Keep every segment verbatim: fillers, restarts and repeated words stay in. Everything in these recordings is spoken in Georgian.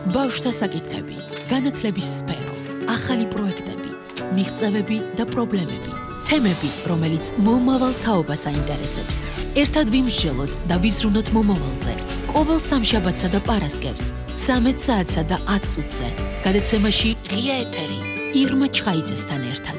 ბავშვთა საკითხები, განათლების სფერო, ახალი პროექტები, მიღწევები და პრობლემები, თემები, რომელიც მომავალ თაობას აინტერესებს. ერთად ვიმსჯელოთ და ვიზრუნოთ მომავალზე. ყოველ სამშაბათსა და პარასკევს, ცამეტ საათსა და ათ წუთზე. გადაცემაში ღია ეთერი, ირმა ჩხაიძესთან ერთად.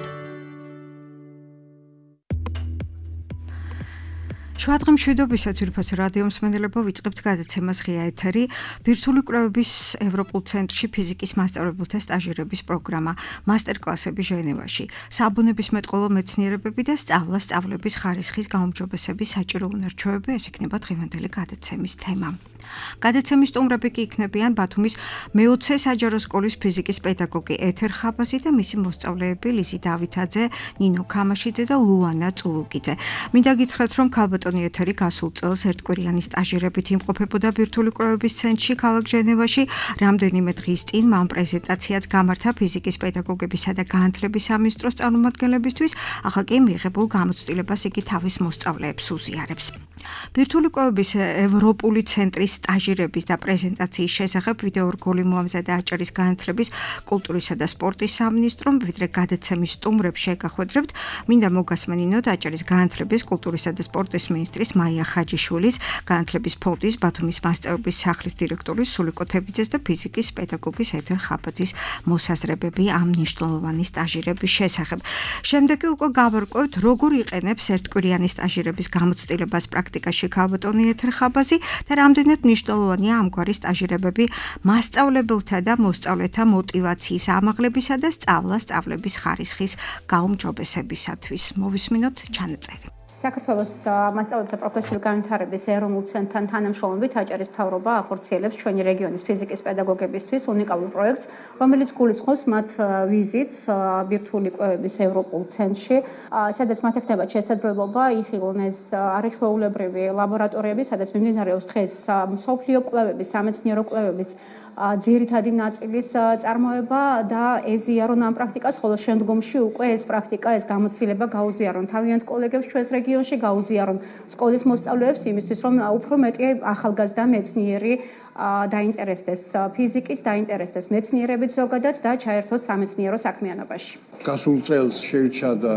შვადღე მშვიდობისა ძვირფას რადიო მსმენელებო, ვიწყებთ გადაცემას ღია ეთერი, ბირთვული კვლევების ევროპულ ცენტრში ფიზიკის მასწავლებელთა სტაჟირების პროგრამა, მასტერკლასები ჟენევაში, საბუნებისმეტყველო მეცნიერებები და სწავლა-სწავლების ხარისხის გაუმჯობესების საჭირო უნარჩვევები, ეს იქნება დღევანდელი გადაცემის თემა. გადაცემის სტუმრები კი იქნებიან ბათუმის მეოცე საჯარო სკოლის ფიზიკის პედაგოგი ეთერ ხაბაზი და მისი მოსწავლეები ლიზი დავითაძე, ნინო ქამაშიძე და ლუანა წულუკიძე. მინდა გითხრათ, რომ ქალბატონი ეთერი გასულ წელს ერთკვირიანი სტაჟირებით იმყოფებოდა ბირთვული კვლევების ცენტრში ქალაქ ჟენევაში. რამდენიმე დღის წინ მან პრეზენტაციაც გამართა ფიზიკის პედაგოგებისა და განათლების სამინისტროს წარმომადგენლებისთვის, ახლა კი მიღებულ გამოცდილებას იგი თავის მოსწავლეებს უზიარებს. ბირთვული კვლევების ევროპული ცენტრის სტაჟირების და პრეზენტაციის შესახებ ვიდეო რგოლი მოამზადა აჭარის განათლების, კულტურისა და სპორტის სამინისტრომ, ვიდრე გადაცემის სტუმრებს შეგახვედრებთ, მინდა მოგასმენინოთ აჭარის განათლების, კულტურისა და სპორტის მინისტრის მაია ხაჯიშვილის, განათლების ფონდის ბათუმის მასწავლებლის სახლის დირექტორის სულიკო თებიძეს და ფიზიკის პედაგოგის ეთერ ხაბაძის მოსაზრებები ამ მნიშვნელოვანი სტაჟირების შესახებ. შემდეგ კი უკვე გავარკვევთ, როგორ იყენებს ერთკვირიანი სტაჟირების გამოცდილებას პრაქტიკაში ქალბატონი ეთერ ხაბაზი და რამდენად მნიშვნელოვანია ამგვარი სტაჟირებები მასწავლებელთა და მოსწავლეთა მოტივაციის ამაღლებისა და სწავლა-სწავლების ხარისხის გაუმჯობესებისათვის. მოვისმინოთ ჩანაწერი. საქართველოს მასწავლებელთა პროფესიული განვითარების ეროვნულ ცენტრთან თანამშრომლობით აჭარის მთავრობა ახორციელებს ჩვენი რეგიონის ფიზიკის პედაგოგებისთვის უნიკალურ პროექტს, რომელიც გულისხმობს მათ ვიზიტს ბირთვული კვლევების ევროპულ ცენტრში, სადაც მათ ეხნებათ შესაძლებლობა იხილონ ეს არაჩვეულებრივი ლაბორატორიები, სადაც მიმდინარეობს დღეს მსოფლიო კვლევების, სამეცნიერო კვლევების ძირითადი ნაწილის წარმოება და ეზიარონ ამ პრაქტიკას, ხოლო შემდგომში უკვე ეს პრაქტიკა, ეს გამოცდილება გაუზიარონ თავიანთ კოლეგებს ჩვენს რეგიონში, გაუზიარონ სკოლის მოსწავლეებს იმისთვის, რომ უფრო მეტი ახალგაზრდა მეცნიერი დაინტერესდეს ფიზიკით, დაინტერესდეს მეცნიერებით ზოგადად და ჩაერთოს სამეცნიერო საქმიანობაში. გასულ წელს შეიჩადა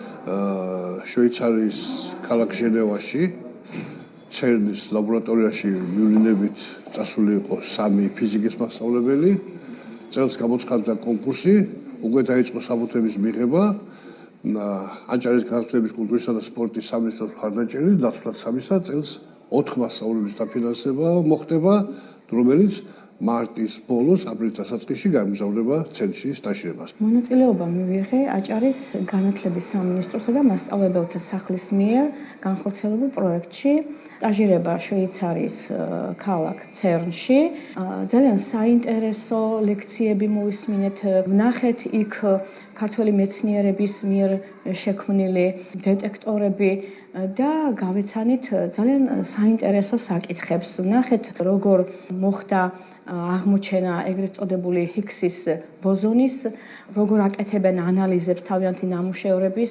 შვეიცარიის ქალაქ ჟენევაში ცერნის ლაბორატორიაში მივლინებით წასული იყო სამი ფიზიკის მასწავლებელი. წელს გამოცხადდა კონკურსი, უკვე დაიწყო საბუთების მიღება. აჭარის განათლების, კულტურისა და სპორტის სამინისტროს მხარდაჭერით ნაცვლად სამისა წელს ოთხ მასწავლებლის დაფინანსება მოხდება, რომელიც მარტის ბოლოს, აპრილის დასაწყისში გამგზავრდება ცენტრში სტაჟირებას. მონაწილეობა მივიღე აჭარის განათლების სამინისტროსა და მასწავლებელთა სახლის მიერ განხორციელებულ პროექტში სტაჟირება შვეიცარიის ქალაქ ცერნში. ძალიან საინტერესო ლექციები მოვისმინეთ, ვნახეთ იქ ქართველი მეცნიერების მიერ შექმნილი დეტექტორები და გავეცანით ძალიან საინტერესო საკითხებს. ვნახეთ, როგორ მოხდა აღმოჩენა ეგრეთ წოდებული ჰიგსის ბოზონის, როგორ აკეთებენ ანალიზებს თავიანთი ნამუშევრების.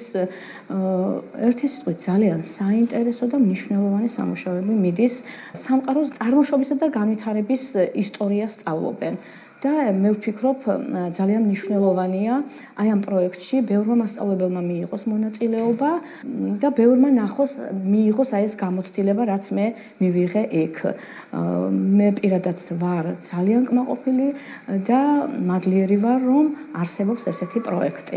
ერთი სიტყვით ძალიან საინტერესო და მნიშვნელოვანი სამუშაოები მიდის. სამყაროს წარმოშობისა და განვითარების ისტორიას სწავლობენ. და მე ვფიქრობ, ძალიან მნიშვნელოვანია აი ამ პროექტში ბევრმა მასწავლებელმა მიიღოს მონაწილეობა და ბევრმა ნახოს, მიიღოს აი ეს გამოცდილება, რაც მე მივიღე იქ. მე პირადად ვარ ძალიან კმაყოფილი და მადლიერი ვარ, რომ არსებობს ესეთი პროექტი.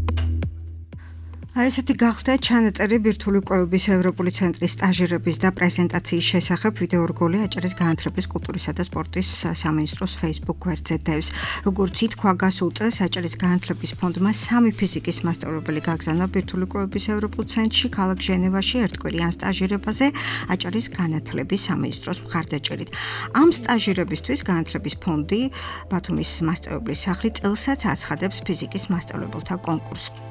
აი ესეთი გახდა ჩანაწერი ბირთვული კვლევების ევროპული ცენტრის სტაჟირების და პრეზენტაციის შესახებ ვიდეო რგოლი აჭარის განათლების, კულტურისა და სპორტის სამინისტროს Facebook გვერდზე დევს. როგორც ითქვა, გასულ წელს აჭარის განათლების ფონდმა სამი ფიზიკის მასწავლებელი გაგზავნა ბირთვული კვლევების ევროპულ ცენტრში ქალაქ ჟენევაში ერთკვირიან სტაჟირებაზე აჭარის განათლების სამინისტროს მხარდაჭერით. ამ სტაჟირებისთვის განათლების ფონდი ბათუმის მასწავლებლის სახლი წელსაც აცხადებს ფიზიკის მასწავლებელთა კონკურსს.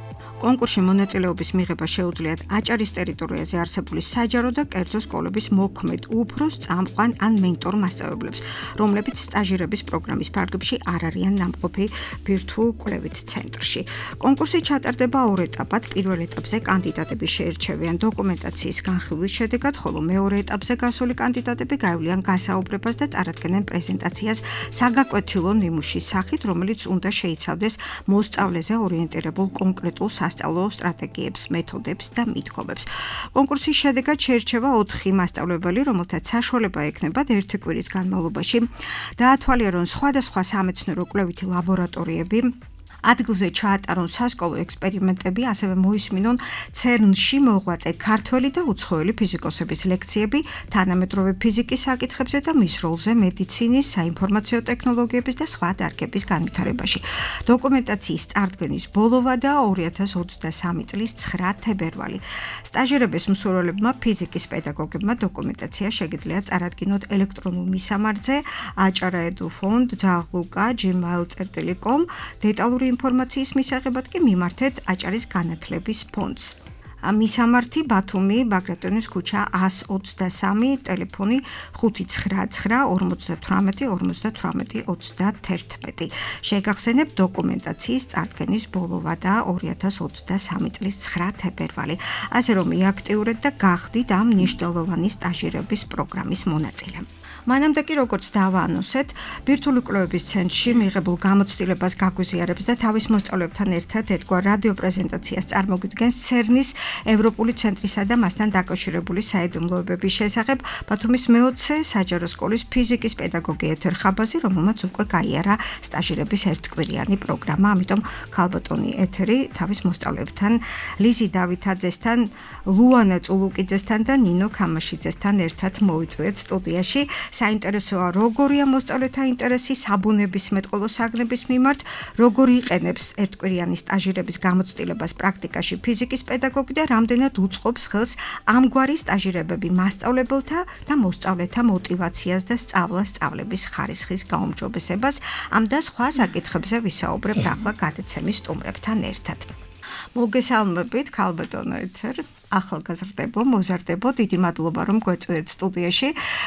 კონკურსში მონაწილეობის მიღება შეუძლიათ აჭარის ტერიტორიაზე არსებული საჯარო და კერძო სკოლების მოქმედ, უფროს, წამყვან ან მენტორ მასწავლებლებს, რომლებიც სტაჟირების პროგრამის ფარგლებში არ არიან ნამყოფი ბირთვულ კვლევით ცენტრში. კონკურსი ჩატარდება ორ ეტაპად. პირველ ეტაპზე კანდიდატები შეირჩევიან დოკუმენტაციის განხილვის შედეგად, ხოლო მეორე ეტაპზე გასული კანდიდატები გაივლიან გასაუბრებას და წარადგენენ პრეზენტაციას საგაკვეთილო ნიმუშის სახით, რომელიც უნდა შეიცავდეს მოსწავლეზე ორიენტირებულ კონკრეტულ სასწავლო სტრატეგიებს, მეთოდებს და მითქობებს. კონკურსის შედეგად შეირჩევა ოთხი მასწავლებელი, რომელთაც საშუალება ექნებათ ერთი კვირის განმავლობაში დაათვალიერონ სხვადასხვა სამეცნიერო კვლევითი ლაბორატორიები, ადგილზე ჩაატარონ სასკოლო ექსპერიმენტები, ასევე მოისმინონ ცერნში მოღვაწე ქართველი და უცხოელი ფიზიკოსების ლექციები თანამედროვე ფიზიკის საკითხებზე და მის როლზე მედიცინის, საინფორმაციო ტექნოლოგიების და სხვა დარგების განვითარებაში. დოკუმენტაციის წარდგენის ბოლოვა და ორი ათას ოცდასამი წლის ცხრა თებერვალი. სტაჟირების მსურველებმა ფიზიკის პედაგოგებმა დოკუმენტაცია შეგიძლიათ წარადგინოთ ელექტრონულ მისამართზე acara.edu.fond, dzagluka, gmail წერტილი com, დეტალური ინფორმაციის მისაღებად კი მიმართეთ აჭარის განათლების ფონდს. მისამართი ბათუმი, ბაგრატიონის ქუჩა ას ოცდასამი, ტელეფონი ხუთი ცხრა ცხრა ორმოცდათვრამეტი ორმოცდათვრამეტი ოცდაათერთმეტი. შეგახსენებთ დოკუმენტაციის წარდგენის ბოლოვა და ორი ათას ოცდასამი წლის ცხრა თებერვალი. ასე რომ მიაქტიურეთ და გახდით ამ მნიშვნელოვანი სტაჟირების პროგრამის მონაწილე. მანამდე კი როგორც დავაანონსეთ, ბირთვული კვლევების ცენტრში მიღებულ გამოცდილებას გაგვიზიარებს და თავის მოსწავლეებთან ერთად ერთგვარ რადიო პრეზენტაციას წარმოგვიდგენს ცერნის ევროპული ცენტრისა და მასთან დაკავშირებული საიდუმლოებების შესახებ ბათუმის მეოცე საჯარო სკოლის ფიზიკის პედაგოგი ეთერ ხაბაზი, რომელმაც უკვე გაიარა სტაჟირების ერთკვირიანი პროგრამა, ამიტომ ქალბატონი ეთერი თავის მოსწავლეებთან ლიზი დავითაძესთან, ლუანა წულუკიძესთან და ნინო ქამაშიძესთან ერთად მოვიწვიეთ სტუდიაში. საინტერესოა როგორია მოსწავლეთა ინტერესი საბუნებისმეტყველო საგნების მიმართ, როგორ იყენებს ერთკვირიანი სტაჟირების გამოცდილებას პრაქტიკაში ფიზიკის პედაგოგი და რამდენად უწყობს ხელს ამგვარი სტაჟირებები მასწავლებელთა და მოსწავლეთა мотивაციას და სწავლა-სწავლების ხარისხის გაუმჯობესებას. ამ და სხვა საკითხებზე ვისაუბრებთ ახლა გადაცემის სტუმრებთან ერთად. მოგესალმებით, ქალბატონო ეთერ. ახალგაზრდებო, მოზარდებო, დიდი მადლობა რომ გვეწვევთ სტუდიაში.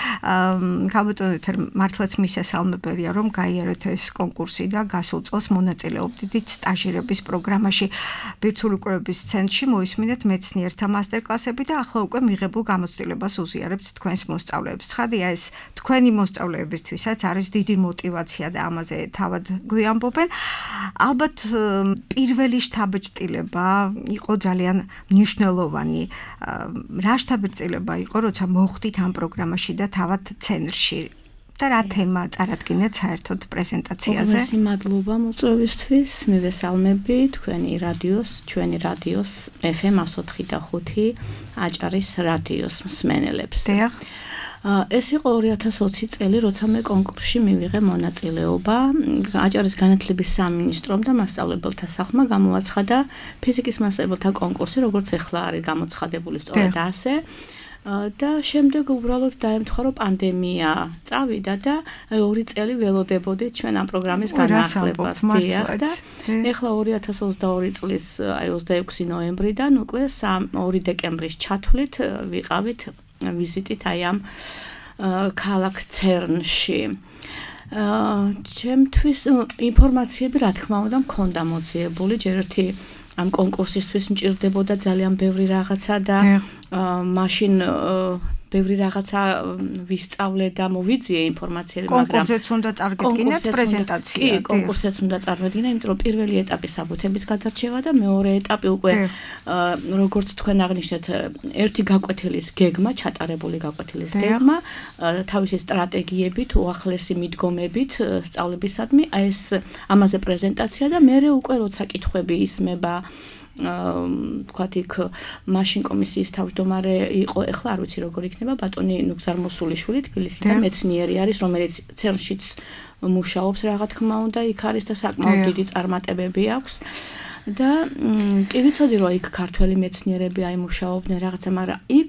ქალბატონო ეთერ მართლაც მისასალმებელია რომ გაიარეთ ეს კონკურსი და გასულ წელს მონაწილეობდით სტაჟირების პროგრამაში. ბირთვული კვლევების ცენტრში მოისმინეთ მეცნიერთა მასტერკლასები და ახლა უკვე მიღებულ გამოცდილებას უზიარებთ თქვენს მოსწავლეებს. ცხადია ეს თქვენი მოსწავლეებისთვისაც არის დიდი мотивация და ამაზე თავად გვიამბობენ. ალბათ პირველი შთაბეჭდილება იყო ძალიან მნიშვნელოვანი. რა შთაბეჭდილება იყო, როცა მოხვდით ამ პროგრამაში და თავად ცენტრში და რა თემა წარადგინეთ საერთოდ პრეზენტაციაზე? უღმესი მადლობა მოწვევისთვის, მივესალმები თქვენი რადიოს, ჩვენი რადიოს ეფ ემ ას ოთხი და ხუთი აჭარის რადიოს მსმენელებს. დიახ. ეს იყო ორი ათას ოცი წელი, როცა მე კონკურსში მივიღე მონაწილეობა. აჭარის განათლების სამინისტრომ და მასწავლებელთა სახლმა გამოაცხადა ფიზიკის მასწავლებელთა კონკურსი, როგორც ახლა არის გამოცხადებული სწორედ ასე. და შემდეგ უბრალოდ დაემთხვა, რომ პანდემია წავიდა და ორი წელი ველოდებოდით ჩვენ ამ პროგრამის განახლებას. დიახ და ახლა ორი ათას ოცდაორი წლის აი ოცდაექვსი ნოემბრიდან უკვე ორი დეკემბრის ჩათვლით ვიყავით ვიზიტით აი ამ ქალაქ ცერნში. ჩემთვის ინფორმაციები რა თქმა უნდა მქონდა მოძიებული, ჯერ ერთი ამ კონკურსისთვის მჭირდებოდა ძალიან ბევრი რაღაცა და მაშინ ბევრი რაღაცა ვისწავლე და მოვიძიე ინფორმაციები, მაგრამ კონკურსიც უნდა წარგედგინეთ პრეზენტაცია. კი, კონკურსიც უნდა წარგედგინე, იმიტომ რომ პირველი ეტაპი საბუთების გადარჩევა და მეორე ეტაპი უკვე როგორც თქვენ აღნიშნეთ, ერთი გაკვეთილის გეგმა, ჩატარებული გაკვეთილის გეგმა, თავისი სტრატეგიებით, უახლესი მიდგომებით სწავლებისადმი, აი ეს ამაზე პრეზენტაცია და მეორე უკვე როცა კითხვები ისმება თქვათ იქ მაშინ კომისიის თავმჯდომარე იყო, ეხლა არ ვიცი როგორ იქნება, ბატონი ნუგზარ მოსულიშვილი თბილისიდან მეცნიერი არის, რომელიც ცერნშიც მუშაობს რა თქმა უნდა, იქ არის და საკმაოდ დიდი წარმატებები აქვს. და კი ვიცოდი რომ იქ ქართველი მეცნიერები აი მუშაობდნენ რაღაცა, მაგრამ იქ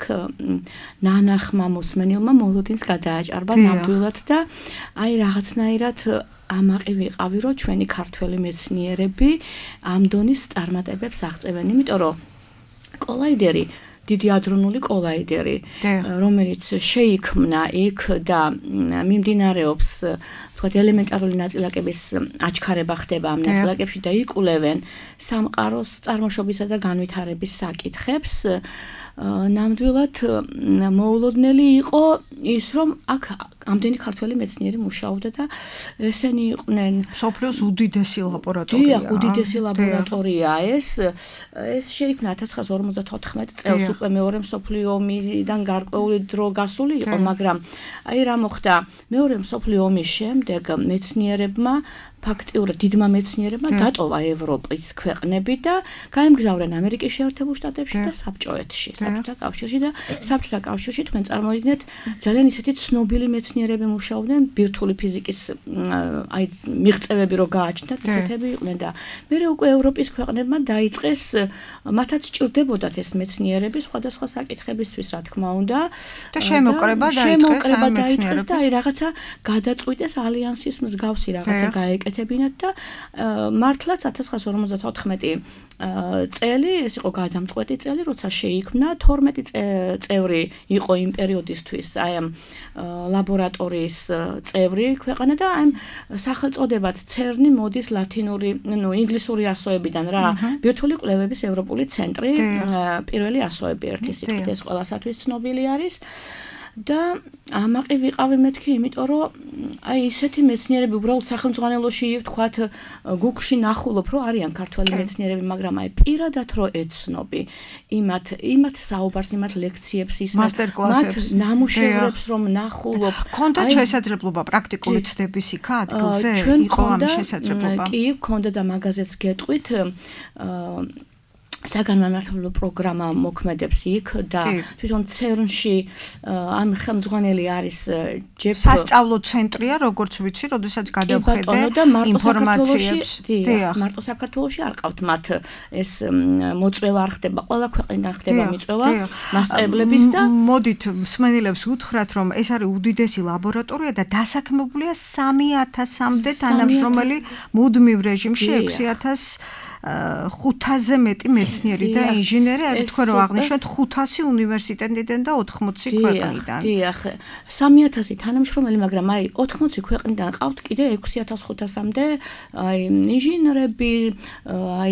ნანახმა მოსმენილმა მოლოდინს გადააჭარბა ნამდვილად და აი რაღაცნაირად ამაყი ვიყავი, რომ ჩვენი ქართველი მეცნიერები ამ დონის წარმატებებს აღწევენ, იმიტომ რომ კოლაიდერი დიდი ადრონული კოლაიდერი, რომელიც შეიქმნა იქ და მიმდინარეობს, თქვათ, ელემენტარული ნაწილაკების აჩქარება ხდება ამ ნაწილაკებში და იკვლევენ სამყაროს წარმოშობისა და განვითარების საკითხებს. ნამდვილად მოულოდნელი იყო ის, რომ აქ ამდენი ქართველი მეცნიერი მუშაობდა და ესენი იყვნენ მსოფლიოს უდიდესი ლაბორატორია. დიახ, უდიდესი ლაბორატორია ეს. ეს შეიქმნა ათას ცხრაასი ორმოცდათოთხმეტ წელს, უკვე მეორე მსოფლიო ომიდან გარკვეული დრო გასული იყო, მაგრამ აი რა მოხდა, მეორე მსოფლიო ომის შემდეგ მეცნიერებმა ფაქტიურად დიდმა მეცნიერებმა დატოვა ევროპის ქვეყნები და გაემგზავრნენ ამერიკის შეერთებულ შტატებში და საბჭოეთში, საბჭოთა კავშირში და საბჭოთა კავშირში თქვენ წარმოიდგინეთ ძალიან ისეთი ცნობილი მეცნიერები მუშაობდნენ ბირთვული ფიზიკის აი მიღწევები რო გააჩნდათ, ისეთები იყვნენ და მერე უკვე ევროპის ქვეყნებმა დაიწყეს მათაც სჭირდებოდათ ეს მეცნიერები სხვადასხვა საკითხებისთვის, რა თქმა უნდა და შემოკრება დაიწყეს ამ მეცნიერებს და აი რაღაცა გადაწყვიტეს ალიანსის მსგავსი რაღაცა გაეკეთებინათ და მართლაც ათას ცხრაასი ორმოცდათოთხმეტი წელი ეს იყო გადამწყვეტი წელი, როცა შეიქმნა თორმეტი წევრი იყო იმ პერიოდისთვის აი ამ ლაბორატორიის წევრი ქვეყანა და აი სახელწოდებად ცერნი მოდის ლათინური, ნუ ინგლისური ასოებიდან რა, ბირთვული კვლევების ევროპული ცენტრი, პირველი ასოები ერთი სიტყვით, ეს ყველასათვის ცნობილი არის. და ამაყი ვიყავი მეთქი, იმიტომ რომ აი ისეთი მეცნიერები უბრალოდ სახელმძღვანელოში ვთქვათ გუგლში ნახულობ, რომ არიან ქართველი მეცნიერები, მაგრამ აი პირადად რო ეცნობი იმათ იმათ საუბარს, იმათ ლექციებს ისმენთ, მასტერკლასებს, ნამუშევრებს რომ ნახულობ. ქონდათ შესაძლებლობა პრაქტიკული ცდების იქ ადგილზე? იყო ამის შესაძლებლობა? კი, ქონდა და მაგაზეც გეტყვით. საგანმანათლებლო პროგრამა მოქმედებს იქ და თვითონ ცერნში ამ ხელმძღვანელი არის ჯეფ სასწავლო ცენტრია, როგორც ვიცი, როდესაც გადავხედე ინფორმაციებს. დიახ, მარტო საქართველოში არ ყავთ მათ ეს მოწვევა არ ხდება, ყველა ქვეყნიდან ხდება მიწვევა მასწავლებლების და მოდით მსმენელებს უთხრათ, რომ ეს არის უდიდესი ლაბორატორია და დასაქმებულია სამი ათასამდე თანამშრომელი მუდმივ რეჟიმში, ექვსი ათას ხუთაზე მეტი მეცნიერი და ინჟინერი, არის თქვენ რომ აღნიშნოთ ხუთასი უნივერსიტეტიდან და ოთხმოცი ქვეყნიდან. დიახ, სამი ათასი თანამშრომელი, მაგრამ აი ოთხმოცი ქვეყნიდან ყავთ კიდე ექვსი ათას ხუთასამდე აი ინჟინერები, აი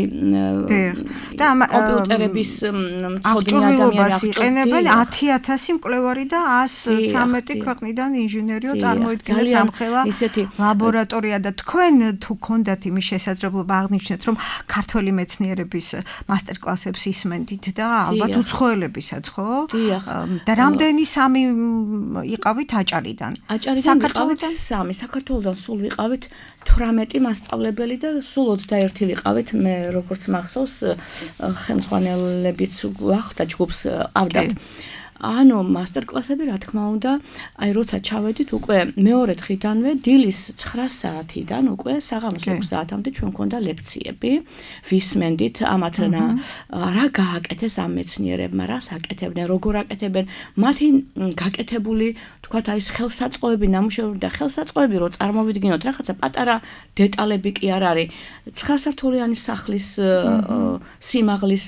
და კომპიუტერების მცოდნე ადამიანები იყენებენ ათი ათასი მკვლევარი და ას ცამეტი ქვეყნიდან ინჟინერიო წარმოიდგინეთ ამხელა ლაბორატორია და თქვენ თუ გქონდათ იმის შესაძლებლობა აღნიშნეთ, რომ ქართველი მეცნიერების მასტერკლასებს ისმენდით და ალბათ უცხოელებისაც, ხო? და რამდენი სამი იყავით აჭარიდან? საქართველოდან სამი, საქართველოდან სულ ვიყავით თვრამეტი მასწავლებელი და სულ ოცდაერთი ვიყავით, მე როგორც მახსოვს, ხელმძღვანელებიც ვახდა ჯგუფს ყავდათ. ანუ მასტერკლასები, რა თქმა უნდა, აი როცა ჩავედით უკვე მეორე დღიდანვე დილის ცხრა საათიდან უკვე საღამოს ექვს საათამდე ჩვენ მქონდა ლექციები, ვისმენდით ამათ რა გააკეთეს ამ მეცნიერებმა, რას აკეთებდნენ, როგორ აკეთებენ, მათი გაკეთებული, თქვათ, აი ეს ხელსაწყოები, ნამუშევრები და ხელსაწყოები რო წარმოვიდგინოთ, რაღაცა პატარა დეტალები კი არ არის. ცხრასართულიანი სახლის სიმაღლის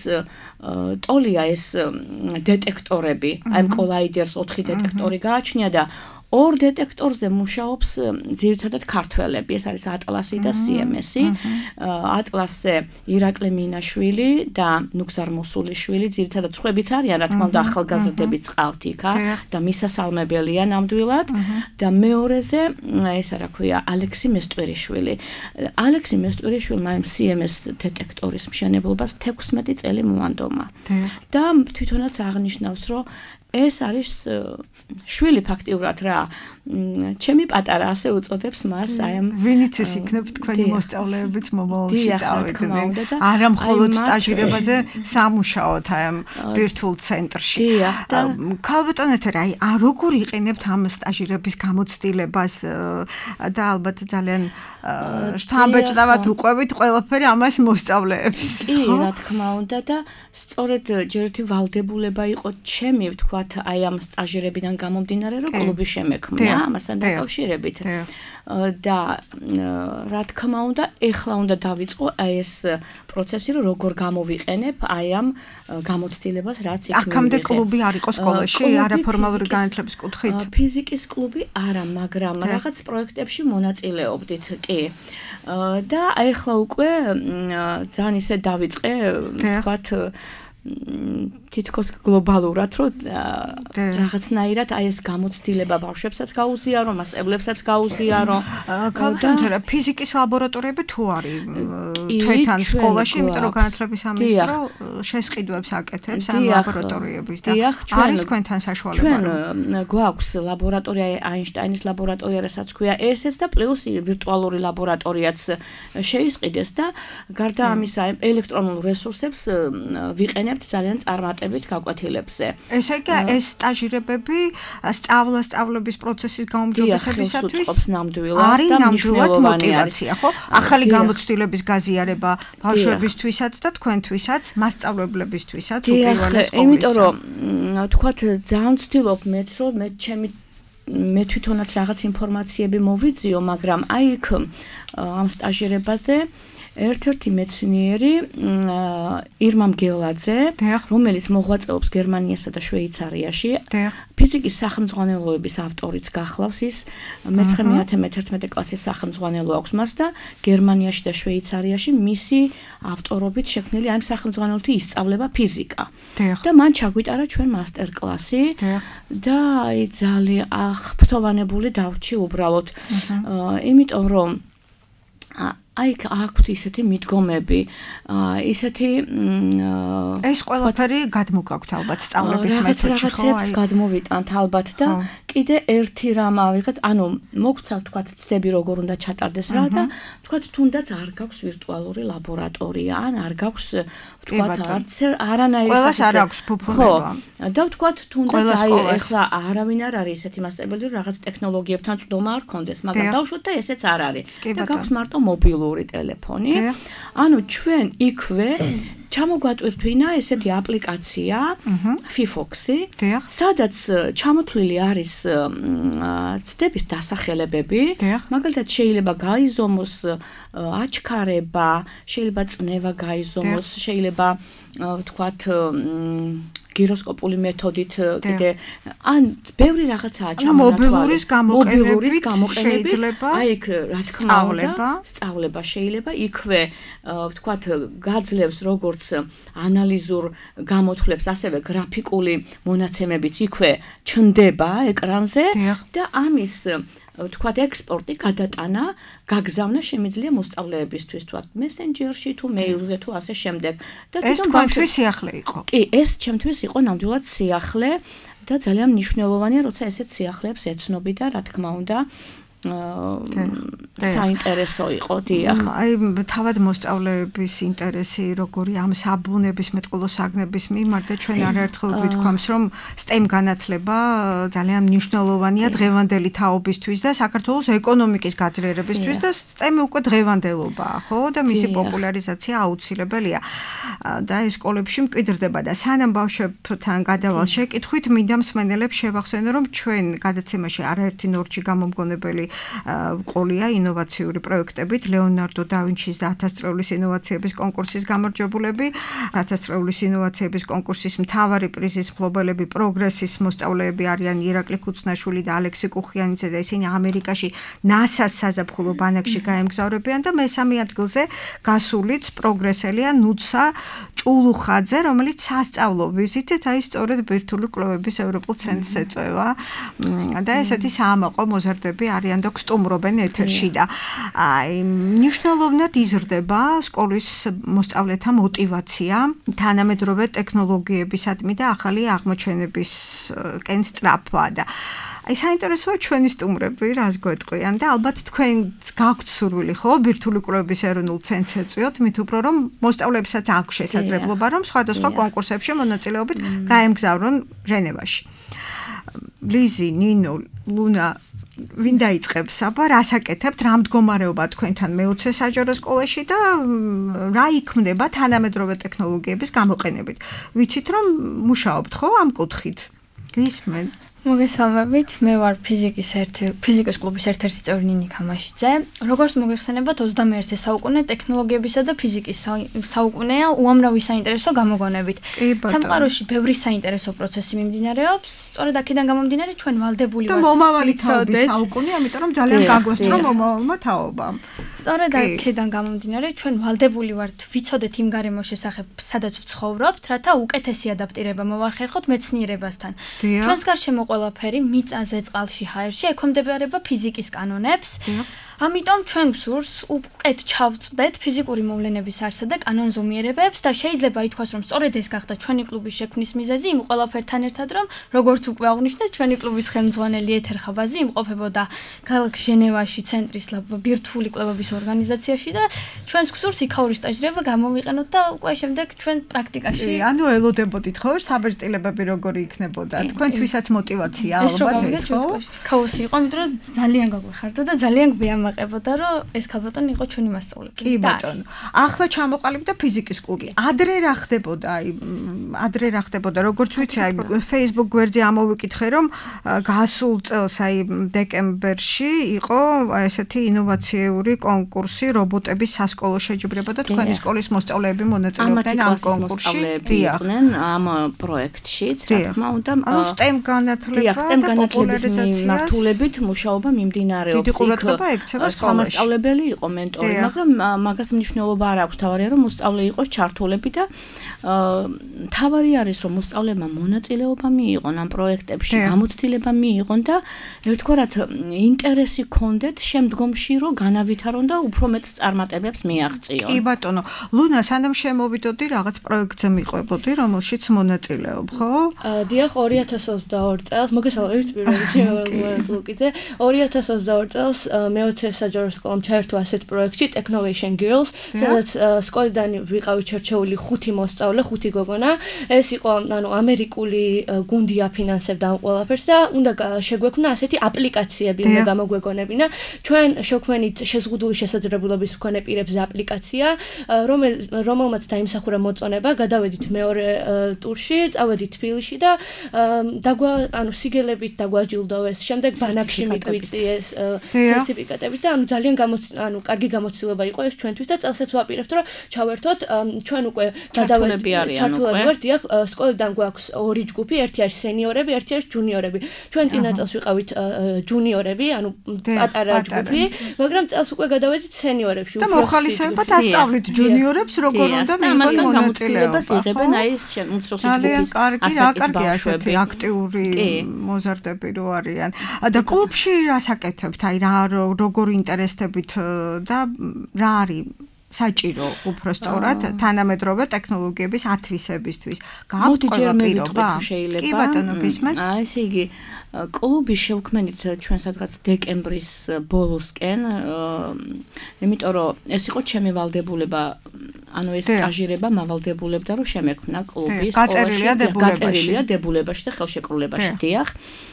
ტოლია ეს დეტექტორები. აი კოლაიდერს ოთხი დეტექტორი გააჩნია და ორ დეტექტორზე მუშაობს ძირითადად ქართველები, ეს არის ატლასი და სიემესი. ატლასზე ირაკლი მინაშვილი და ნუგზარ მოსულიშვილი, ძირითადად სხვებიც არიან, რა თქმა უნდა, ახალგაზრდებიც ყავთ იქ და მისასალმებელია ნამდვილად და მეორეზე ესა რა ქვია, ალექსი მესტვერიშვილი. ალექსი მესტვერიშვილმა ამ სიემეს დეტექტორის მშენებლობას თექვსმეტი წელი მოანდომა. და თვითონაც აღნიშნავს, რომ ეს არის შვილი ფაქტიურად რა, ჩემი პატარა ასე უწოდებს მას, აი ამ ვინიც ეს იქნებ თქვენი მოსწავლეებით მომავალში წავიდნენ. არა მხოლოდ სტაჟირებაზე სამუშაოთ აი ამ ბირთვულ ცენტრში. და ქალბატონეთე რა, აი როგორ იყენებთ ამ სტაჟირების გამოცდილებას და ალბათ ძალიან შთამბეჭდავად უყვებით ყველაფერი ამას მოსწავლეებს. კი, რა თქმა უნდა და სწორედ ჯერ ერთი ვალდებულება იყო ჩემი, ვთქვათ, მათ აი ამ სტაჟირებიდან გამომდინარე რომ კლუბი შემექმნა ამასთან დაკავშირებით და რა თქმა უნდა ეხლა უნდა დავიწყო აი ეს პროცესი რომ როგორ გამოვიყენებ აი ამ გამოცდილებას რაც იქ მივიღე. აქამდე კლუბი არ იყო სკოლაში არაფორმალური განათლების კუთხით? ფიზიკის კლუბი არა, მაგრამ რაღაც პროექტებში მონაწილეობდით კი. და აი ახლა უკვე ძალიან ისე დავიწყე თქვათ თითქოს გლობალურად რომ რაღაცნაირად აი ეს გამოცდილება ბავშვებსაც გაუზიარო, მასწავლებლებსაც გაუზიარო. გავთვალოთ ფიზიკის ლაბორატორიები თუ არის თვითონ სკოლაში, იმიტომ რომ განათლების სამინისტრო შესყიდვებს აკეთებს ამ ლაბორატორიების და არის თქვენთან საშუალება. ჩვენ გვაქვს ლაბორატორია აინშტაინის ლაბორატორია, რასაც ქვია ესეც და პლუს ვირტუალური ლაბორატორიაც შეისყიდეს და გარდა ამისა ელექტრონულ რესურსებს ვიყენებთ ძალიან წარმატებით გაკვეთილებზე. ესე იგი ეს სტაჟირებები სწავლა-სწავლების პროცესის გაუმჯობესებისათვის არის ნამდვილად მოტივაცია, ხო? ახალი გამოცდილების გაზიარება ბავშვებისთვისაც და თქვენთვისაც, მასწავლებლებისთვისაც უპირველეს ყოვლისა. იმიტომ რომ თქვათ ძალიან ვცდილობ მეც რომ მე ჩემი მე თვითონაც რაღაც ინფორმაციები მოვიძიო, მაგრამ აი იქ ამ სტაჟირებაზე ერთ-ერთი მეცნიერი ირმა მგელაძე, რომელიც მოღვაწეობს გერმანიასა და შვეიცარიაში, ფიზიკის სახელმძღვანელოების ავტორიც გახლავს ის, მეცხრე მეათე მეთერთმეტე კლასის სახელმძღვანელო აქვს მას და გერმანიაში და შვეიცარიაში მისი ავტორობით შექმნილი ამ სახელმძღვანელოთი ისწავლება ფიზიკა. და მან ჩაგვიტარა ჩვენ მასტერკლასი და აი ძალიან აღფრთოვანებული დავრჩი უბრალოდ. იმიტომ რომ აი აქვთ ისეთი მიდგომები, ისეთი ეს ყველაფერი გადმოგაქვთ ალბათ სწავლების მეთოდში, ხო? რაღაცებს გადმოვიტანთ ალბათ და კიდე ერთი რამ ავიღეთ, ანუ მოგცავ თქვათ ცდები როგორ უნდა ჩატარდეს რა და თქვათ თუნდაც არ გაქვს ვირტუალური ლაბორატორია, ან არ გაქვს თქვათ არც არანაირი ყველას არ აქვს ფუფუნება. და თქვათ თუნდაც აი ეხლა არავინ არ არის ესეთი მასწავლებელი, რომ რაღაც ტექნოლოგიებთან წვდომა არ ქონდეს, მაგრამ დავუშვოთ და ესეც არ არის. და გაქვს მარტო მობილური ტელეფონი. ანუ ჩვენ იქვე ჩამოგვატვირთვინა ესეთი აპლიკაცია Fifoxi, სადაც ჩამოთვლილი არის ცდების დასახელებები, მაგალითად შეიძლება გაიზომოს აჩქარება, შეიძლება წნევა გაიზომოს, შეიძლება ვთქვათ გიროსკოპული მეთოდით კიდე ან ბევრი რაღაცაა ჩამონათვალი. მობილურის გამოყენებით შეიძლება აი იქ რა თქმა უნდა სწავლება შეიძლება იქვე ვთქვათ გაძლევს როგორც ანალიზურ გამოთვლებს, ასევე გრაფიკული მონაცემებიც იქვე ჩნდება ეკრანზე და ამის ვთქვათ ექსპორტი, გადატანა, გაგზავნა შემიძლია მოსწავლეებისთვის, ვთქვათ მესენჯერში თუ მეილზე თუ ასე შემდეგ. და ეს თქვენთვის სიახლე იყო. კი, ეს ჩემთვის იყო ნამდვილად სიახლე და ძალიან მნიშვნელოვანია, როცა ესეთ სიახლეებს ეცნობი და რა თქმა უნდა საინტერესო იყო, დიახ. აი თავად მოსწავლეების ინტერესი როგორი ამ საბუნების მეტყველო საგნების მიმართ და ჩვენ არაერთხელ გვითქვამს, რომ STEM განათლება ძალიან მნიშვნელოვანია დღევანდელი თაობისთვის და საქართველოს ეკონომიკის გაძლიერებისთვის და STEM უკვე დღევანდელობაა, ხო? და მისი პოპულარიზაცია აუცილებელია. და ეს სკოლებში მკვიდრდება და სანამ ბავშვებთან გადავალ შეკითხვით, მინდა მსმენელებს შევახსენო, რომ ჩვენ გადაცემაში არაერთი ნორჩი გამომგონებელი ყოლია ინოვაციური პროექტებით ლეონარდო და ვინჩის და ათასწლეულის ინოვაციების კონკურსის გამარჯვებულები, ათასწლეულის ინოვაციების კონკურსის მთავარი პრიზის მფლობელები პროგრესის მოსწავლეები არიან ირაკლი ქუცნაშვილი და ალექსი კუხიანიძე და ისინი ამერიკაში ნასას საზაფხულო ბანაკში გაემგზავრებიან და მესამე ადგილზე გასულიც პროგრესელია ნუცა ჭულუხაძე, რომელიც სასწავლო ვიზიტით აი სწორედ ბირთვული კვლევების ევროპულ ცენტრს ეწევა და ესეთი საამაყო მოზარდები არიან და სტუმრობენ ეთერში და აი მნიშვნელოვნად იზრდება სკოლის მოსწავლეთა мотиваცია თანამედროვე ტექნოლოგიებისადმი და ახალი აღმოჩენებისკენ სწრაფვა და აი საინტერესოა ჩვენი სტუმრები რას გვეტყვიან და ალბათ თქვენ გაქვთ სურვილი ხო ბირთვული კვლევების ეროვნულ ცენტრს ეწვიოთ მით უფრო რომ მოსწავლეებსაც აქვს შესაძლებლობა რომ სხვადასხვა კონკურსებში მონაწილეობით გაემგზავრონ ჟენევაში. ლიზი, ნინო, ლუნა ვინ დაიწყებს აბა რას აკეთებთ რა მდგომარეობა თქვენთან მეოცე საჯარო სკოლაში და რა იქმნება თანამედროვე ტექნოლოგიების გამოყენებით ვიცით რომ მუშაობთ ხო ამ კუთხით გისმენ. მოგესალმებით, მე ვარ ფიზიკის ერთი ფიზიკის კლუბის ერთ-ერთი წევრი ნინი ქამაშიძე. როგორც მოგეხსენებათ, ოცდამეერთე საუკუნე ტექნოლოგიებისა და ფიზიკის საუკუნეა უამრავი საინტერესო გამოგონებით. სამყაროში ბევრი საინტერესო პროცესი მიმდინარეობს. სწორედ აქედან გამომდინარე, ჩვენ ვალდებული ვართ. და მომავალი თაობის საუკუნე, ამიტომ რომ ძალიან გაგვესწრო მომავალმა თაობამ. სწორედ აქედან გამომდინარე, ჩვენ ვალდებული ვართ ვიცოდეთ იმ გარემოს შესახებ, სადაც ვცხოვრობთ, რათა უკეთესი ადაპტირება მოვახერხოთ მეცნიერებასთან. ჩვენს გარშემო ყველაფერი მიწაზე, წყალში, ჰაერში ექვემდებარება ფიზიკის კანონებს. ამიტომ ჩვენ გსურს უკეთ ჩავწდეთ ფიზიკური მოვლენების არსა და კანონზომიერებებს და შეიძლება ითქვას, რომ სწორედ ეს გახდა ჩვენი კლუბის შექმნის მიზეზი იმ ყველაფერთან ერთად, რომ როგორც უკვე აღნიშნეთ, ჩვენი კლუბის ხელმძღვანელი ეთერ ხაბაზი იმყოფებოდა ქალაქ ჟენევაში, ცენტრის ბირთვული კვლევების ორგანიზაციაში და ჩვენს გსურს იქაური სტაჟირება გამოვიყენოთ და უკვე შემდეგ ჩვენ პრაქტიკაში. ანუ ელოდებოდით ხო, საბერძნელებები როგორი იქნებოდა? თქვენთვისაც мотиваცია ალბათ ეს ხო? ქაოსი იყო, იმიტომ რომ ძალიან გაგვეხარდა და ძალიან გვიან მაყებოდა რომ ეს ქალბატონი იყო ჩვენი მასწავლებელი. კი ბატონო. ახლა ჩამოყალიბდა ფიზიკის კლუბი. ადრე რა ხდებოდა? აი ადრე რა ხდებოდა? როგორც ვიცი, აი Facebook გვერდზე ამოვიკითხე რომ გასულ წელს აი დეკემბერში იყო ესეთი ინოვაციური კონკურსი რობოტების სასკოლო შეჯიბრება და თქვენი სკოლის მოსწავლეები მონაწილეობდნენ ამ კონკურსში. იყვნენ ამ პროექტშიც, რა თქმა უნდა. ანუ STEM განათლება და პოპულარიზაციის მართულებით მუშაობა მიმდინარეობს. დიდი ყურადღება ექცევა სკოლაში. მასწავლებელი იყო მენტორი, მაგრამ მაგას მნიშვნელობა არ აქვს. თავარია რომ მოსწავლე იყოს ჩართულები და თავარი არის რომ მოსწავლებმა მონაწილეობა მიიღონ ამ პროექტებში, გამოცდილება მიიღონ და ერთგვარად ინტერესი ჰქონდეთ შემდგომში რომ განავითარონ და უფრო მეტ წარმატებებს მიაღწიონ. კი ბატონო, ლუნა, სანამ შემოვიდოდი რაღაც პროექტზე მიყვებოდი, რომელშიც მონაწილეობ, ხო? დიახ, ორი ათას ოცდაორი წელს, მოგესალმებით პირველად ლუკიძე. ორი ათას ოცდაორი წელს მეოცე საჯარო სკოლამ ჩაერთვა ასეთ პროექტში Technovation Girls, სადაც სკოლიდან ვიყავით შერჩეული ხუთი მოსწავლე, ხუთი გოგონა. ეს იყო, ანუ ამერიკული გუნდი აფინანსებდა ამ ყველაფერს და უნდა შეგვექმნა ასეთი აპლიკაციები, უნდა გამოგვეგონებინა. ჩვენ შევქმნით შეზღუდული შესაძლებლობის მქონე პირებზე აპლიკაცია, რომელმაც დაიმსახურა მოწონება, გადავედით მეორე ტურში, წავედით თბილისში და დაგვა, ანუ სიგელებით დაგვაჯილდოვეს, შემდეგ ბანაკში მიგვიწიეს სერტიფიკატებით და ანუ ძალიან ანუ კარგი გამოცდილება იყო ეს ჩვენთვის და წელსაც ვაპირებთ რომ ჩავერთოთ ჩვენ უკვე გადავედით ჩართულები ვართ დიახ სკოლიდან გვაქვს ორი ჯგუფი ერთი არის სენიორები ერთი არის ჯუნიორები ჩვენ წინა წელს ვიყავით ჯუნიორები ანუ პატარა ჯგუფი მაგრამ წელს უკვე გადავედით სენიორებში და მოხალისებად ასწავლით ჯუნიორებს როგორ უნდა მიიღონ მონაწილეობა იღებენ აი უმცროსი ჯგუფის ძალიან კარგი რა კარგია ასეთი აქტიური მოზარდები რო არიან და კლუბში რას აკეთებთ აი რა როგორ ინტერესდებით და რა არის საჭირო უფრო სწორად თანამედროვე ტექნოლოგიების ათვისებისთვის გააქვთ ყველა პირობა კი ბატონო გისმენთ აი ესე იგი კლუბის შევქმნით ჩვენ სადღაც დეკემბრის ბოლოსკენ იმიტომ რომ ეს იყო ჩემი ვალდებულება ანუ ეს სტაჟირება მავალდებულებდა რომ შემექმნა კლუბი გაწერილია დებულებაში და ხელშეკრულებაში დიახ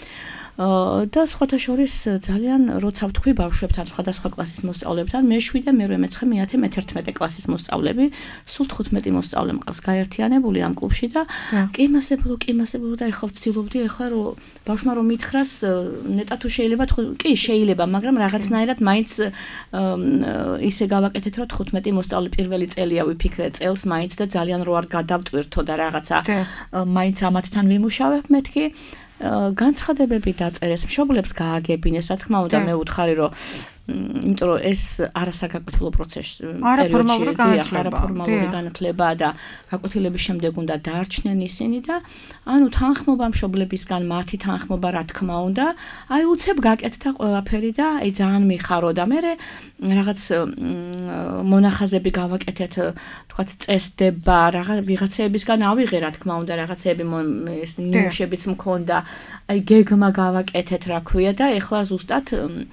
და სხვათა შორის ძალიან როცა ვთქვი ბავშვებთან სხვადასხვა კლასის მოსწავლებთან მეშვიდე მერვე მეცხრე მეათე მეთერთმეტე კლასის მოსწავლები სულ თხუთმეტი მოსწავლე მყავს გაერთიანებული ამ კლუბში და კიმასებულო კიმასებულო და ეხლა ვცდილობდი ეხლა რომ ბავშვმა რომ მითხრას ნეტა თუ შეიძლება კი შეიძლება მაგრამ რაღაცნაირად მაინც ისე გავაკეთეთ რომ თხუთმეტი მოსწავლე პირველი წელია ვიფიქრე წელს მაინც და ძალიან რო არ გადავტვირთო და რაღაცა მაინც ამათთან ვიმუშავებ მეთქი განცხადებები დაწერეს, მშობლებს გააგებინეს, რა თქმა უნდა მე ვუთხარი რომ იმიტომ რომ ეს არასაგაკვეთილო პროცესი არაფორმალური განათლება და გაკვეთილების შემდეგ უნდა დაარჩნენ ისინი და ანუ თანხმობა მშობლებისგან მათი თანხმობა რა თქმა უნდა აი უცებ გაკეთდა ყველაფერი და აი ძალიან მიხარო და მე რაღაც მონახაზები გავაკეთეთ თქვათ წესდება რაღაც ვიღაცეებისგან ავიღე რა თქმა უნდა რაღაცეები ეს ნიმუშებიც მქონდა აი გეგმა გავაკეთეთ რა ქვია და ეხლა ზუსტად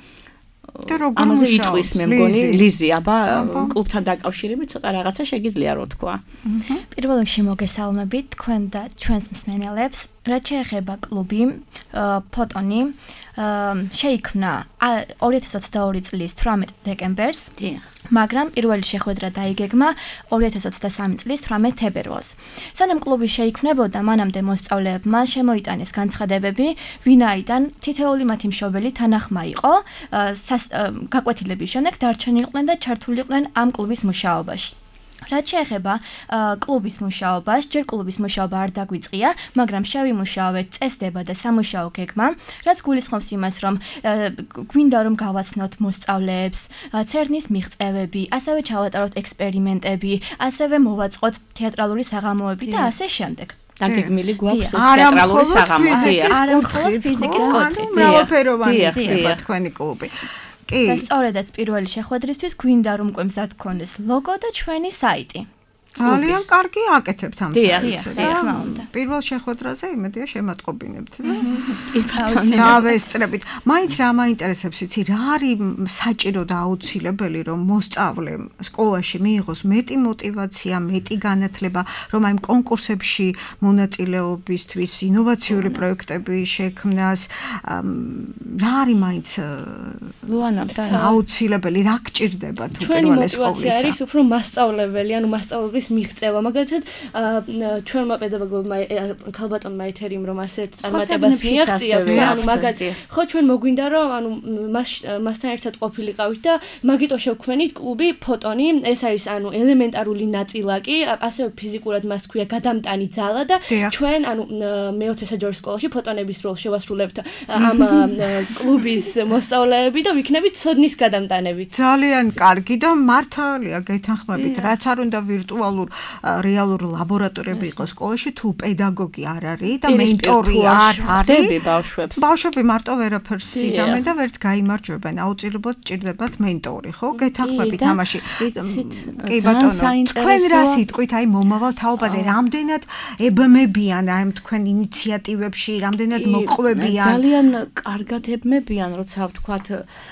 ამაზე იტყვის მე მგონი ლიზი აბა კლუბთან დაკავშირებით ცოტა რაღაცა შეგიძლია რო თქვა. პირველ რიგში მოგესალმებით თქვენ და ჩვენს მსმენელებს. რაც შეეხება კლუბი ფოტონი შეიქმნა ორი ათას ოცდაორი წლის თვრამეტ დეკემბერს. მაგრამ პირველი შეხვედრა დაიგეგმა ორი ათას ოცდასამი წლის თვრამეტ თებერვალს. სანამ კლუბი შეიქმნებოდა, მანამდე მოსწავლეებმა შემოიტანეს განცხადებები, ვინაიდან თითოეული მათი მშობელი თანახმა იყო, გაკვეთილების შემდეგ დარჩენილიყვნენ და ჩართულიყვნენ ამ კლუბის მუშაობაში. რაც შეეხება კლუბის მუშაობას, ჯერ კლუბის მუშაობა არ დაგვიწყია, მაგრამ შევიმუშავეთ წესდება და სამუშაო გეგმა, რაც გულისხმობს იმას, რომ გვინდა რომ გავაცნოთ მოსწავლეებს, ცერნის მიღწევები, ასევე ჩავატაროთ ექსპერიმენტები, ასევე მოვაწყოთ თეატრალური საღამოები და ასე შემდეგ. დაგეგმილი გვაქვს ეს თეატრალური საღამოები, არა მხოლოდ ფიზიკის კოთხი, მრავალფეროვანი ხდება თქვენი კლუბი. და სწორედაც პირველი შეხვედრისთვის გვინდა რომ მკვემსად გქონდეს ლოგო და ჩვენი საიტი. ძალიან კარგი აკეთებთ ამ საიტს. და პირველ შეხვედრაზე იმედია შემატყობინებთ და დავესწრებით. მაინც რა მაინტერესებს იცი, რა არის საჭირო და აუცილებელი რომ მოსწავლე სკოლაში მიიღოს მეტი мотиваცია, მეტი განათლება, რომ აი კონკურსებში მონაწილეობისთვის, ინოვაციური პროექტების შექმნას რა არის მაინც ლუანა აუცილებელი, რა გჭირდება თუ პირველ სკოლაში არის უფრო მასწავლებელი, ანუ მასწავლებელი მიღწევა, მაგალითად ჩვენმა პედაგოგებმა ქალბატონმა ეთერიმ რომ ასე წარმატებას მიაღწია, ანუ მაგალითად ხო ჩვენ მოგვინდა რომ ანუ მასთან ერთად ყოფილიყავით და მაგიტო შევქმნით კლუბი ფოტონი, ეს არის ანუ ელემენტარული ნაწილაკი, ასევე ფიზიკურად მას ქვია გადამტანი ძალა და ჩვენ ანუ მეოცე საჯარო სკოლაში ფოტონების როლს შევასრულებთ ამ კლუბის მოსწავლეები და ვიქნებით ცოდნის გადამტანები. ძალიან კარგი და მართალია გეთანხმებით, რაც არ უნდა ვირტუალურ რეალურ ლაბორატორიები იყოს სკოლაში, თუ პედაგოგი არ არის და მენტორი არ არის, ბავშვებს. ბავშვები მარტო ვერაფერს იზამენ და ვერც გაიმარჯვებენ, აუცილებლად ჭირდებათ მენტორი, ხო? გეთანხმებით ამაში. კი ბატონო, თქვენ რა სიტყვით აი მომავალ თაობაზე რამდენად ებმებიან აი თქვენ ინიციატივებში, რამდენად მოყვებიან? ძალიან კარგად ებმებიან, როცა ვთქვათ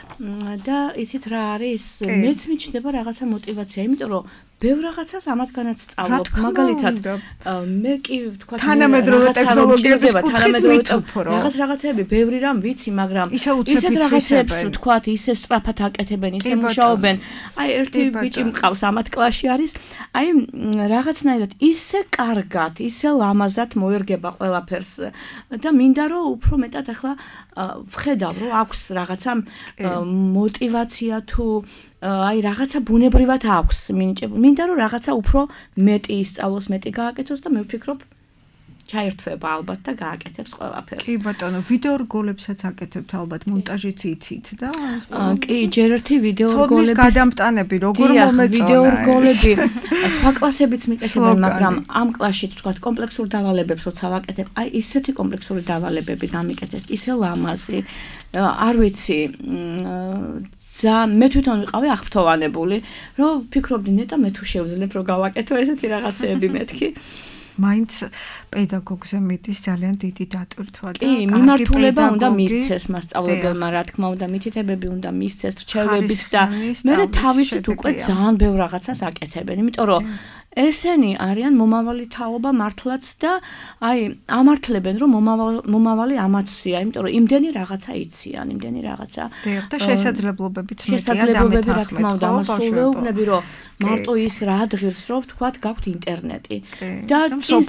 და იცით რა არის, მეც მიჩნდება რაღაცა мотиваცია, იმიტომ რომ ბევრ რაღაცას ამათგანაც სწავლობ, მაგალითად მე კი ვთქვათ თანამედროვე ტექნოლოგიების კუთხით მითხოვრო. რაღაც რაღაცები ბევრი რამ ვიცი, მაგრამ ისეთ რაღაცებს ვთქვათ, ისე სწრაფად აკეთებენ, ისე მუშაობენ. აი ერთი ბიჭი მყავს ამათ კლასში არის, აი რაღაცნაირად ისე კარგად, ისე ლამაზად მოერგება ყველაფერს და მინდა რომ უფრო მეტად ახლა ვხედავ, რომ აქვს რაღაცა мотиваცია თუ აი რაღაცა ბუნებრივად აქვს მინიჭებული. მინდა რომ რაღაცა უფრო მეტი ისწავლოს, მეტი გააკეთოს და მე ვფიქრობ ჩაერთვება ალბათ და გააკეთებს ყველაფერს. კი ბატონო, ვიდეო რგოლებსაც აკეთებთ ალბათ, მონტაჟიც იცით და კი, ჯერ ერთი ვიდეო რგოლების ცოდნის გადამტანები როგორ მომეწონა. ვიდეო რგოლები სხვა კლასებიც მიკეთებენ, მაგრამ ამ კლასშიც ვთქვათ კომპლექსურ დავალებებს როცა ვაკეთებ, აი ისეთი კომპლექსური დავალებები გამიკეთეს, ისე ლამაზი, არ ვიცი და მე თვითონ ვიყავი აღფრთოვანებული, რომ ვფიქრობდი ნეტა მე თუ შევძლებ რომ გავაკეთო ესეთი რაღაცეები მეთქი. მაინც პედაგოგზე მიდის ძალიან დიდი დატვირთვა და კი, მიმართულება უნდა მისცეს მასწავლებელმა, რა თქმა უნდა, მითითებები უნდა მისცეს, რჩევების და მე თავისით უკვე ძალიან ბევრ რაღაცას აკეთებენ, იმიტომ რომ ესენი არიან მომავალი თაობა მართლაც და აი ამართლებენ რომ მომავალი ამაცია, იმიტომ რომ იმდენი რაღაცა იციან, იმდენი რაღაცა და შესაძლებლობებიც მეტია შესაძლებლობები რა თქმა უნდა მასულეობნები რომ მარტო ის რა დღეს რომ ვთქვათ გაქვთ ინტერნეტი და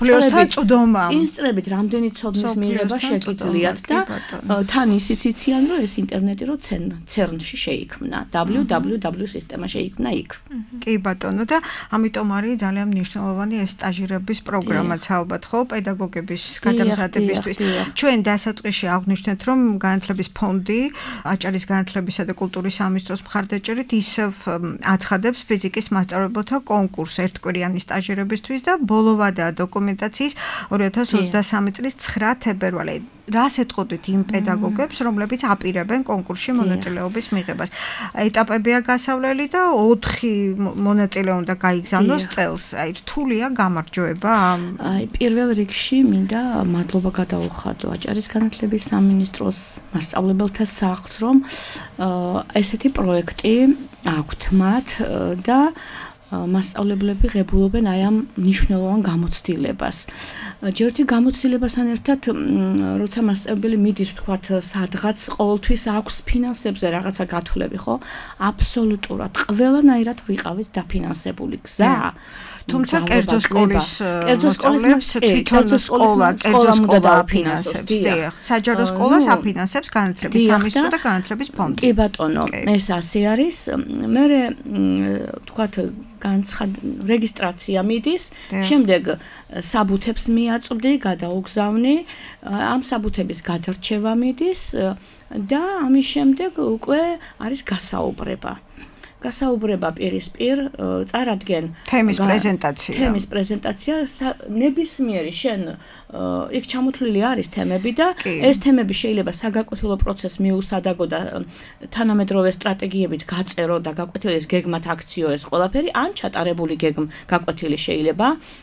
წინსწრებით რამდენი ცოდნის მიღება შეგიძლიათ და თან ისიც იციან რომ ეს ინტერნეტი რომ ცერნში შეიქმნა, დაბლიუ დაბლიუ დაბლიუ სისტემა შეიქმნა იქ. კი ბატონო და ამიტომ არის ძალიან მნიშვნელოვანი ეს სტაჟირების პროგრამაც ალბათ ხო პედაგოგების გადამზადებისთვის. ჩვენ დასაწყისში აღვნიშნეთ რომ განათლების ფონდი აჭარის განათლებისა და კულტურის სამინისტროს მხარდაჭერით ისევ აცხადებს ფიზიკის მასწავლებელთა კონკურს ერთკვირიანი სტაჟირებისთვის და ბოლოვადაა დოკუმენტაციის ორი ათას ოცდასამი წლის ცხრა თებერვალი. რას ეტყოდით იმ პედაგოგებს, რომლებიც აპირებენ კონკურსში მონაწილეობის მიღებას? ეტაპებია გასავლელი და ოთხი მონაწილე უნდა გაიგზავნოს წელს. აი რთულია გამარჯვება? აი პირველ რიგში მინდა მადლობა გადაუხადო აჭარის განათლების სამინისტროს მასწავლებელთა სახლს, რომ ესეთი პროექტი აქვთ მათ და მასწავლებლები ღებულობენ აი ამ მნიშვნელოვან გამოცდილებას. ჯერჯერობით გამოცდილებასთან ერთად, როცა მასწავლებელი მიდის თქვათ სადღაც ყოველთვის აქვს ფინანსებზე რაღაცა გათვლები, ხო? აბსოლუტურად ყველანაირად ვიყავით დაფინანსებული გზა. თუმცა კერძო სკოლის მოსწავლეებს თვითონ სკოლა, კერძო სკოლა აფინანსებს, დიახ. საჯარო სკოლას აფინანსებს განათლების სამინისტრო და განათლების ფონდი. კი ბატონო, ეს ასე არის. მე თქვათ განცხად რეგისტრაცია მიდის, შემდეგ საბუთებს მიაწვდი, გადაუგზავნი, ამ საბუთების გადარჩევა მიდის და ამის შემდეგ უკვე არის გასაუბრება. გასაუბრება პირისპირ წარადგენ თემის პრეზენტაცია. თემის პრეზენტაცია ნებისმიერი შენ იქ ჩამოთვლილი არის თემები და ეს თემები შეიძლება საგაკვეთილო პროცესს მიუსადაგო და თანამედროვე სტრატეგიებით გაწერო და გაკვეთილის გეგმათ აქციო ეს ყველაფერი, ან ჩატარებული გეგმ გაკვეთილი შეიძლება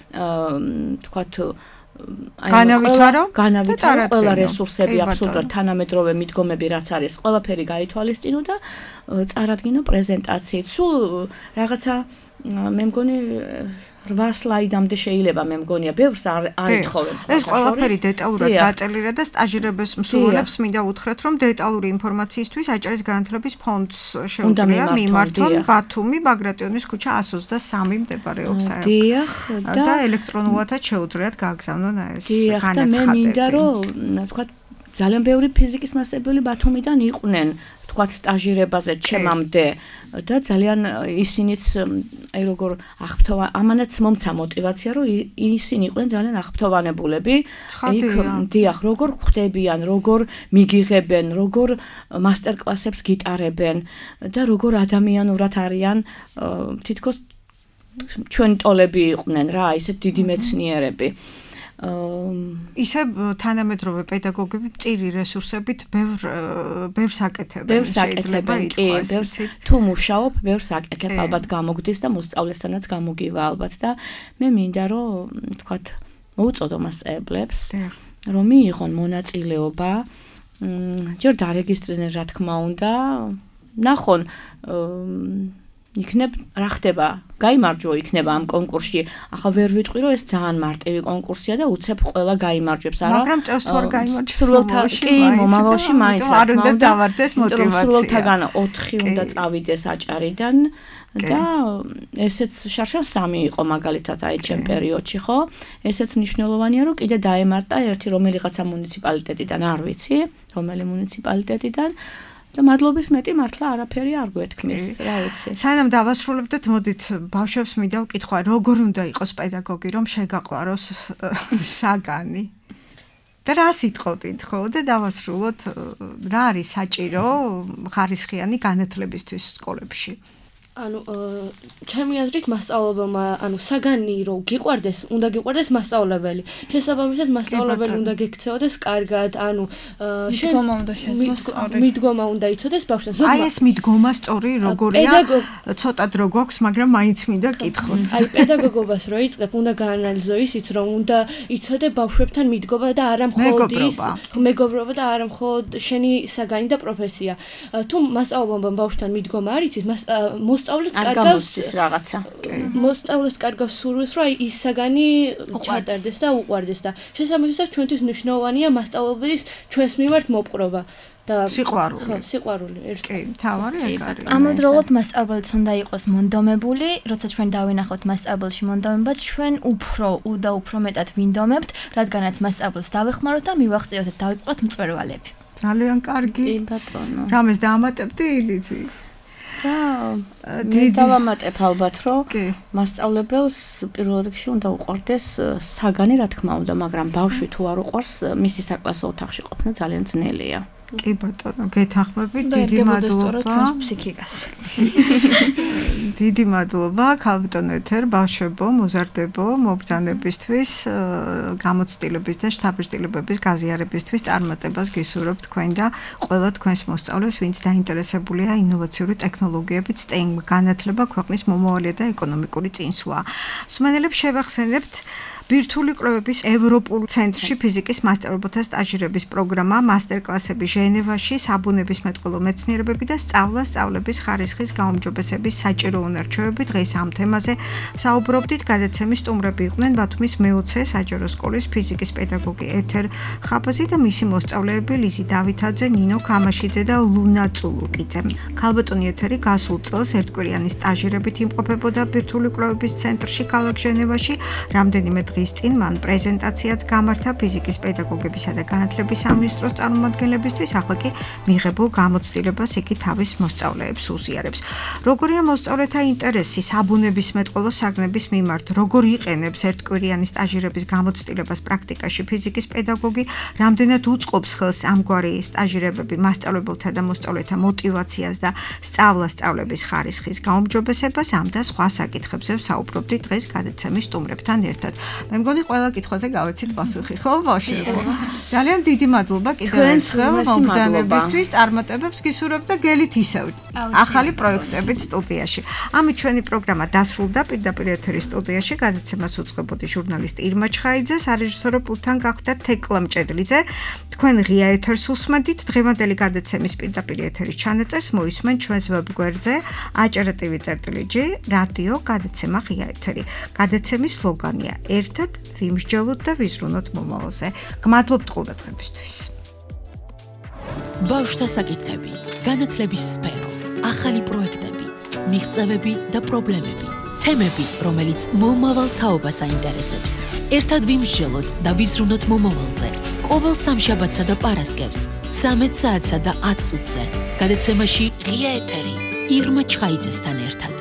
თქვათ განავითარო განავითარო ყველა რესურსები აბსოლუტურად თანამედროვე მიდგომები რაც არის ყველაფერი გაითვალისწინო და წარადგინო პრეზენტაციით. სულ რაღაცა მე მგონი რვა სლაიდამდე შეიძლება მე მგონია ბევრს არ ითხოვენ. ეს ყველაფერი დეტალურად გაწელირა და სტაჟირების მსურველებს მინდა უთხრათ, რომ დეტალური ინფორმაციისთვის აჭარის განათლების ფონდს შეუძლია მიმართონ ბათუმი ბაგრატიონის ქუჩა one twenty-three მდებარეობს აი. დიახ და ელექტრონულადაც შეუძლიათ გააგზავნონ ეს განაცხადები. და მე მინდა რომ თქვა ძალიან ბევრი ფიზიკის მასწავლებელი ბათუმიდან იყვნენ თქვათ სტაჟირებაზე ჩემამდე და ძალიან ისინიც აი როგორ აღფრთოვან ამანაც მომცა мотиваცია რომ ისინი იყვნენ ძალიან აღფრთოვანებულები იქ დიახ როგორ ხვდებიან როგორ მიგიღებენ როგორ მასტერკლასებს გიტარებენ და როგორ ადამიანურად არიან თითქოს ჩვენ ტოლები იყვნენ რა ისეთ დიდი მეცნიერები ისე თანამედროვე პედაგოგები წირი რესურსებით ბევრ ბევრს აკეთებენ ბევრს აკეთებენ კი ბევრს თუ მუშაობ ბევრს აკეთებ ალბათ გამოგდის და მოსწავლესთანაც გამოგივა ალბათ და მე მინდა რომ თქვათ მოუწოდო მასწავლებლებს რომ მიიღონ მონაწილეობა ჯერ დარეგისტრირდნენ რა თქმა უნდა ნახონ იქნებ რა ხდება გაიმარჯვო იქნება ამ კონკურსში ახლა ვერ ვიტყვი რომ ეს ძალიან მარტივი კონკურსია და უცებ ყველა გაიმარჯვებს არა მაგრამ წელს თუ არ გაიმარჯვებს სრულთაგი მომავალში მაინც არ უნდა დავარდეს мотиваცია სრულთაგან ოთხი უნდა წავიდეს აჭარიდან და ესეც შარშან სამი იყო მაგალითად აი ჩემ პერიოდში ხო ესეც მნიშვნელოვანია რომ კიდე დაემარტა ერთი რომელიღაცა მუნიციპალიტეტიდან არ ვიცი რომელი მუნიციპალიტეტიდან და მადლობის მეტი მართლა არაფერი არ გვეთქმის, რა ვიცი. სანამ დავასრულებდეთ, მოდით ბავშვებს მინდა ვკითხვა, როგორ უნდა იყოს პედაგოგი, რომ შეგაყვაროს საგანი. და რა სიტყოდით, ხო, და დავასრულოთ, რა არის საჭირო ხარისხიანი განათლებისთვის სკოლებში? ანუ ჩემი აზრით მასწავლებელმა ანუ საგანი რო გიყვარდეს, უნდა გიყვარდეს მასწავლებელი. შესაბამისად მასწავლებელი უნდა გექცეოდეს კარგად, ანუ მიდგომა უნდა შეძლოს, მიდგომა უნდა იცოდეს ბავშვთან. აი ეს მიდგომა სწორი როგორია? ცოტად რო გვაქვს, მაგრამ მაინც მინდა კითხოთ. აი პედაგოგობას რო იწყებ, უნდა გაანალიზო ისიც, რომ უნდა იცოდე ბავშვებთან მიდგომა და არა მხოლოდ ის მეგობრობა და არა მხოლოდ შენი საგანი და პროფესია. თუ მასწავლებელმა ბავშვთან მიდგომა არ იცის, მას მოსწავლეს კარგავს რაღაცა. მოსწავლეს კარგავს სურვილს, რომ აი ის საგანი ჩატარდეს და უყვარდეს და შესაბამისად ჩვენთვის მნიშვნელოვანია მასწავლებლის ჩვენს მიმართ მოპყრობა და სიყვარული. ხო, სიყვარული ერთი. კი, თავარი ეგ არის. ამავდროულად მასწავლებელიც უნდა იყოს მონდომებული, როცა ჩვენ დავინახოთ მასწავლებლში მონდომება, ჩვენ უფრო და უფრო მეტად ვინდომებთ, რადგანაც მასწავლებს დავეხმაროთ და მივახციოთ და დავიპყროთ მწვერვალები. ძალიან კარგი. კი ბატონო. რამეს დაამატებდი ილიცი? და დიდი დავამატებ ალბათ რომ მასწავლებელს პირველ რიგში უნდა უყვარდეს საგანი რა თქმა უნდა მაგრამ ბავშვი თუ არ უყვარს მისი საკლასო ოთახში ყოფნა ძალიან ძნელია კი ბატონო გეთანხმებით დიდი მადლობა ფსიქიკას დიდი მადლობა ქალბატონ ეთერ ბავშვებო მოზარდებო მობრძანებისთვის გამოცდილების და შთაბეჭდილებების გაზიარებისთვის წარმატებას გისურვებთ თქვენ და ყველა თქვენს მოსწავლეს ვინც დაინტერესებულია ინოვაციური ტექნოლოგიებით STEM განათლება ქვეყნის მომავალი და ეკონომიკური წინსვლა მსმენელებს შევახსენებთ ბირთვული კვლევების ევროპულ ცენტრში ფიზიკის მასწავლებელთა სტაჟირების პროგრამა მასტერკლასები ჟენევაში საბუნებისმეტყველო მეცნიერებები და სწავლა სწავლების ხარისხის გაუმჯობესების საჭირო საერთო უნარჩვევები. დღეს ამ თემაზე საუბრობდით. გადაცემის სტუმრები იყვნენ ბათუმის მეოცე საჯარო სკოლის ფიზიკის პედაგოგი ეთერ ხაბაზი და მისი მოსწავლეები ლიზი დავითაძე, ნინო კამაშიძე და ლუნა წულუკიძე. ქალბატონი ეთერი გასულ წელს ერთკვირიანი სტაჟირებით იმყოფებოდა ბირთვული კვლევების ცენტრში ქალაქ ჟენევაში. რამდენიმე დღის წინ მან პრეზენტაციაც გამართა ფიზიკის პედაგოგებისა და განათლების სამინისტროს წარმომადგენლებისთვის. ახლა კი მიღებულ გამოცდილებას იგი თავის მოსწავლეებს უზიარებს. როგორია მოსწავლეთა ინტერესი საბუნებისმეტყველო საგნების მიმართ, როგორ იყენებს ერთკვირიანი სტაჟირების გამოცდილებას პრაქტიკაში ფიზიკის პედაგოგი, რამდენად უწყობს ხელს ამგვარი სტაჟირებები მასწავლებელთა და მოსწავლეთა мотивაციას და სწავლა-სწავლების ხარისხის გაუმჯობესებას. ამ და სხვა საკითხებზე ვსაუბრობდით დღეს გადაცემის სტუმრებთან ერთად. მე მგონი ყველა კითხვაზე გავეცით პასუხი, ხო, ბავშვებო? ძალიან დიდი მადლობა კიდევ ერთხელ მომბრძანებისთვის, წარმატებებს გისურვებთ და გელით ისევ ახალი პროექტებით სტუდიაში. ამით ჩვენი პროგრამა დასრულდა. პირდაპირ ეთერის სტუდიაში გადაცემას უწყებოდი ჟურნალისტი ირმა ჩხაიძე, სარეჟისორო პულტთან გახდა თეკლა მჭედლიძე. თქვენ ღია ეთერს უსმენთ. დღევანდელი გადაცემის პირდაპირ ეთერის ჩანაწერს მოისმენთ ჩვენს ვებგვერდზე aჭრტივი.ჯი რადიო გადაცემა ღია ეთერი. გადაცემის სლოგანია ერთად ვიმსჯელოთ და ვიზრუნოთ მომავალზე. გმადლობთ ყურადღებისთვის. ბავშვთა საკითხები, განათლების სფერო, ახალი პროექტები, მიღწევები და პრობლემები, თემები, რომელიც მომავალ თაობას აინტერესებს. ერთად ვიმსჯელოთ და ვიზრუნოთ მომავალზე. ყოველ სამშაბათსა და პარასკევს, ცამეტ საათსა და ათ წუთზე. გადაცემაში ღია ეთერი ირმა ჩხაიძესთან ერთად.